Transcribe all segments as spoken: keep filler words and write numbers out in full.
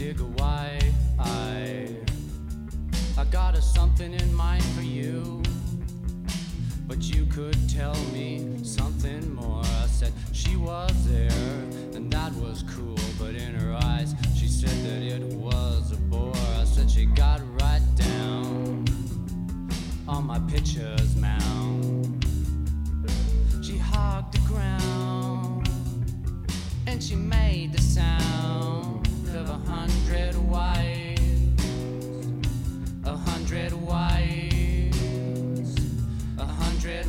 Tigger, why I I got a something in mind for you, but you could tell me something more. I said she was there, and that was cool, but in her eyes she said that it was a bore. I said she got right down on my picture's mound. She hogged the ground, and she made the sound of a hundred wives, a hundred wives, a hundred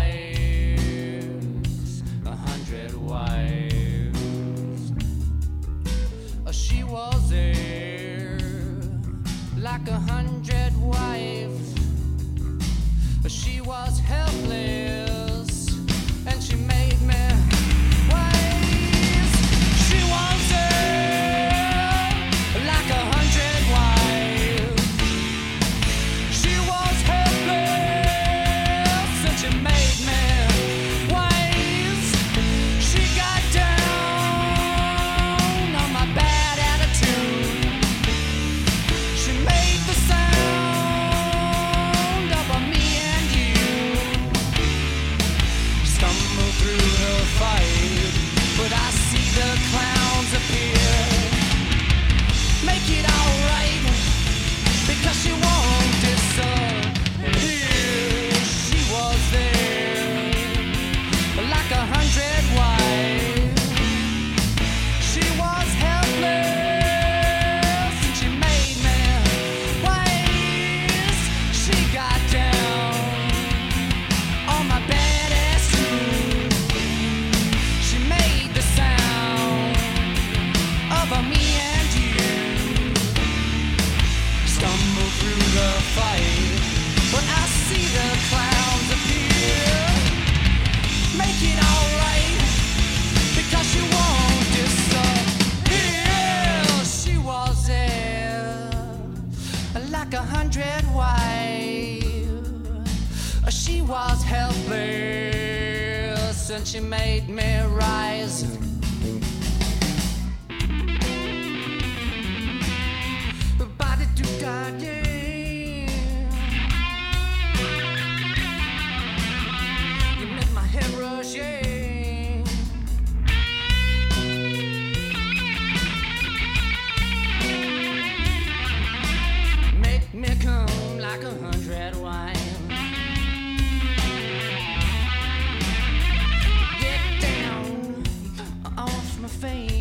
wives, a hundred wives. Uh, She was there like a hundred wives. Uh, She was helpless, and she made me wise. She was there like a hundred wives. She was helpless, and she made me wise. She got down on my bad attitude. She made the sound of a me and you. Stumbled through the fight, but I see the clowns appear. Make it alright, because she won't disappear. She was there like a hundred wives. She was helpless, and she made me wise. She got down on my badass too. She made the sound of a me and you. Stumble through the fight, but I see the clowns appear. Make it alright, because you won't disappear. She was there like a hundred wives. She was helpless, and she made me rise. Body to God, yeah. You make my head rush, yeah. Make me come like a hundred wine. Get down off my face.